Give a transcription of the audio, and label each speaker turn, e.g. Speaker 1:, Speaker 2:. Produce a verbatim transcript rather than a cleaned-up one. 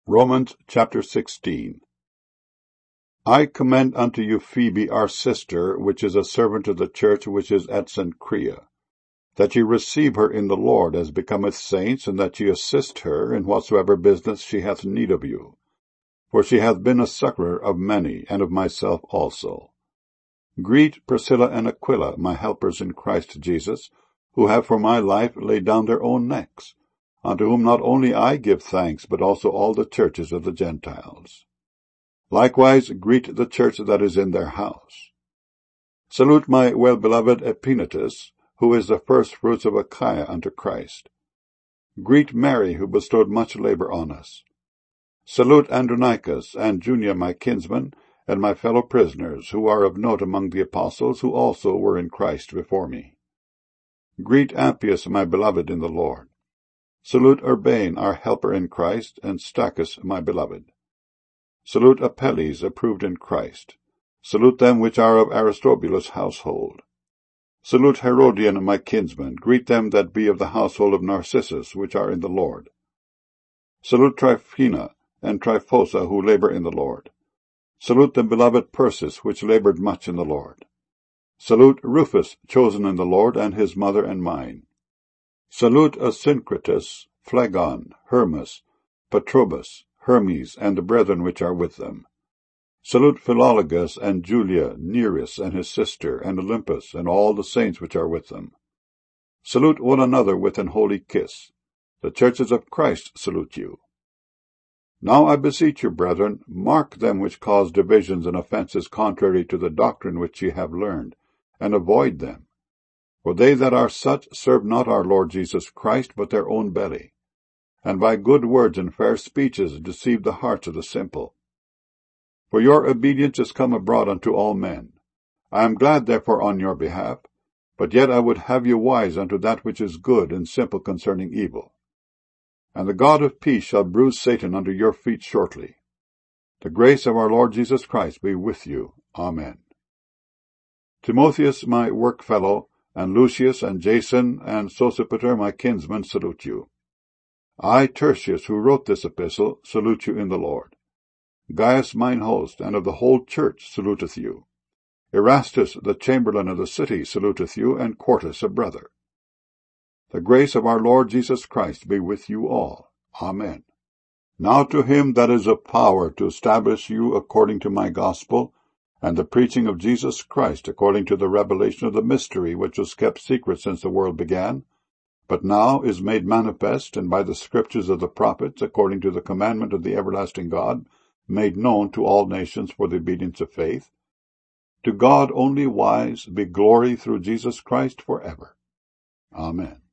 Speaker 1: Romans chapter sixteen. I commend unto you Phoebe our sister, which is a servant of the church which is at Cenchrea, that ye receive her in the Lord as becometh saints, and that ye assist her in whatsoever business she hath need of you. For she hath been a succourer of many, and of myself also. Greet Priscilla and Aquila, my helpers in Christ Jesus, who have for my life laid down their own necks, unto whom not only I give thanks, but also all the churches of the Gentiles. Likewise greet the church that is in their house. Salute my well-beloved Epaenetus, who is the firstfruits of Achaia unto Christ. Greet Mary, who bestowed much labor on us. Salute Andronicus and Junia my kinsmen, and my fellow prisoners, who are of note among the apostles, who also were in Christ before me. Greet Appius, my beloved in the Lord. Salute Urbane, our helper in Christ, and Stachys, my beloved. Salute Apelles, approved in Christ. Salute them which are of Aristobulus' household. Salute Herodian, my kinsman. Greet them that be of the household of Narcissus, which are in the Lord. Salute Tryphena and Tryphosa, who labor in the Lord. Salute the beloved Persis, which labored much in the Lord. Salute Rufus, chosen in the Lord, and his mother and mine. Salute Asyncritus, Phlegon, Hermas, Patrobas, Hermes, and the brethren which are with them. Salute Philologus and Julia, Nereus and his sister, and Olympus, and all the saints which are with them. Salute one another with an holy kiss. The churches of Christ salute you. Now I beseech you, brethren, mark them which cause divisions and offences contrary to the doctrine which ye have learned, and avoid them. For they that are such serve not our Lord Jesus Christ, but their own belly, and by good words and fair speeches deceive the hearts of the simple. For your obedience is come abroad unto all men. I am glad therefore on your behalf, but yet I would have you wise unto that which is good, and simple concerning evil. And the God of peace shall bruise Satan under your feet shortly. The grace of our Lord Jesus Christ be with you. Amen. Timotheus, my workfellow, and Lucius, and Jason, and Sosipater, my kinsmen, salute you. I, Tertius, who wrote this epistle, salute you in the Lord. Gaius, mine host, and of the whole church, saluteth you. Erastus, the chamberlain of the city, saluteth you, and Quartus, a brother. The grace of our Lord Jesus Christ be with you all. Amen. Now to him that is of power to establish you according to my gospel, and the preaching of Jesus Christ according to the revelation of the mystery which was kept secret since the world began, but now is made manifest, and by the scriptures of the prophets, according to the commandment of the everlasting God, made known to all nations for the obedience of faith. To God only wise be glory through Jesus Christ for ever. Amen.